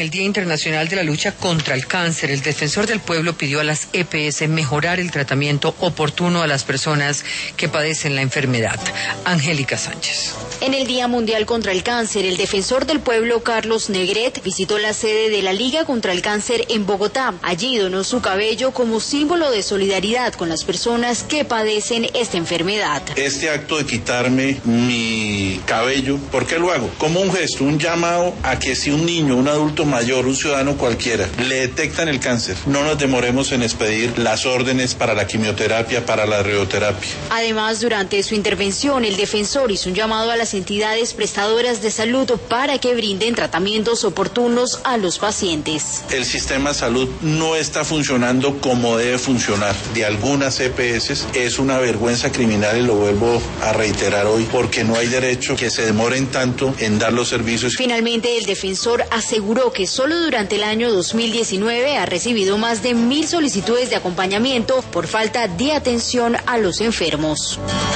El Día Internacional de la Lucha contra el Cáncer, el Defensor del Pueblo pidió a las EPS mejorar el tratamiento oportuno a las personas que padecen la enfermedad. Angélica Sánchez. En el Día Mundial contra el Cáncer, el Defensor del Pueblo, Carlos Negret, visitó la sede de la Liga contra el Cáncer en Bogotá. Allí donó su cabello como símbolo de solidaridad con las personas que padecen esta enfermedad. Este acto de quitarme mi cabello, ¿por qué lo hago? Como un gesto, un llamado a que si un niño, un adulto mayor, un ciudadano cualquiera, le detectan el cáncer, no nos demoremos en expedir las órdenes para la quimioterapia, para la radioterapia. Además, durante su intervención, el defensor hizo un llamado a las entidades prestadoras de salud para que brinden tratamientos oportunos a los pacientes. El sistema de salud no está funcionando como debe funcionar. De algunas EPS es una vergüenza criminal, y lo vuelvo a reiterar hoy, porque no hay derecho que se demoren tanto en dar los servicios. Finalmente, el defensor aseguró que solo durante el año 2019 ha recibido más de 1.000 solicitudes de acompañamiento por falta de atención a los enfermos.